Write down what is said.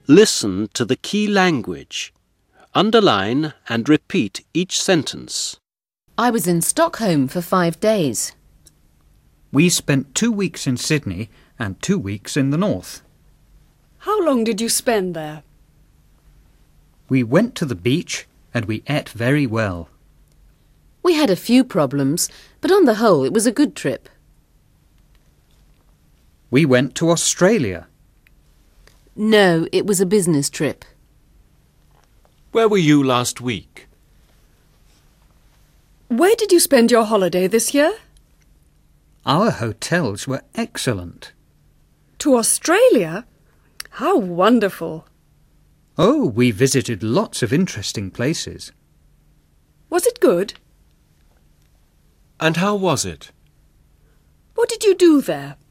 Listen to the key language. Underline and repeat each sentence. I was in Stockholm for 5 days. We spent 2 weeks in Sydney and 2 weeks in the north. How long did you spend there? We went to the beach and we ate very well. We had a few problems, but on the whole it was a good trip. We went to Australia. No, it was a business trip. Where were you last week? Where did you spend your holiday this year? Our hotels were excellent. To Australia? How wonderful! Oh, we visited lots of interesting places. Was it good? And how was it? What did you do there?